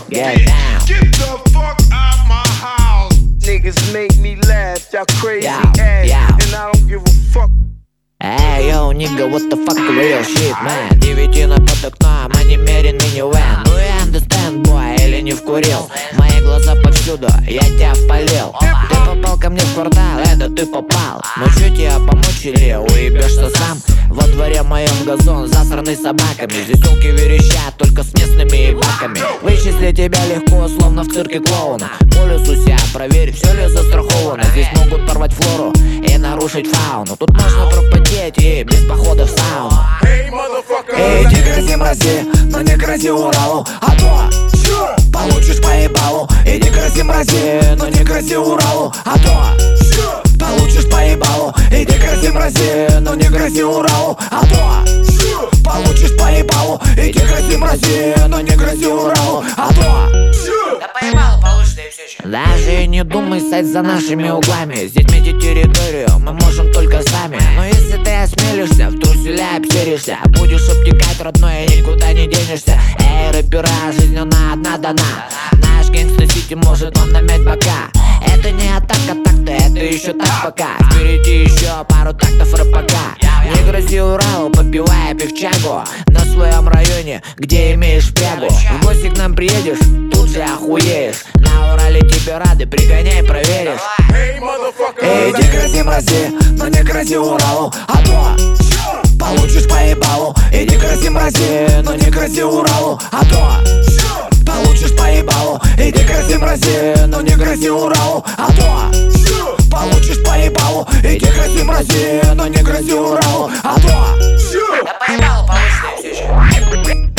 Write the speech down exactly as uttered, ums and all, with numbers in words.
Get down. Get the fuck out my house. Niggas make me laugh, y'all crazy Yeah, ass, yeah. and I don't give a fuck. Эй, йоу, nigga, what the fuck, real shit, man. Девятина под окном, а не мерен минивэн. Ну и understand, boy, или не вкурил? Мои глаза повсюду, я тебя впалил. Ты попал ко мне в квартал, это ты попал. Ну чё тебе помочь или уебешься сам? Во дворе моем газон, засранный собаками. Здесь тёлки верещат, только с местными ебаками. Вычислить тебя легко, словно в цирке клоуна. По лесу себя проверь, все ли застраховано. Здесь могут порвать флору и нарушить фауну. Тут можно пропадеть и без похода в сауну. Эй, иди грози мрази, но не грози Уралу, а то получишь по ебалу. Иди грози мрази, но не грози Уралу, а то получишь по ебалу. Иди грози мрази, но не грози Уралу, а то получишь по ебалу. Иди грози мрази, но не грози Уралу, а то да по ебалу получишь, да и все еще. Даже и не думай стать за нашими углами. Здесь метить территорию мы можем только сами. Но если ты осмелишься, в труселя обсеришься, будешь обтекать, родной, и никуда не денешься. Эй, рэпера, жизнь она одна дана. Наш гангста-сити может вам намять бока. Это не атака, так-то, это еще так пока. Впереди еще пару тактов рэпака. Не грози Уралу, попивая пивчагу на своем районе, где имеешь прягу. В гости к нам приедешь, тут же охуеешь. На Урале тебе рады, пригоняй, проверишь. Эй, иди грози мрази, но не грози Уралу, а то получишь по ебалу. Иди грози мрази, но не грози Уралу, а то получишь по ебалу. Иди грози мрази, но не грози Уралу, а то получишь по ебалу. Иди грози мрази, но не грози Уралу, а то да по ебалу получишь, да и все еще.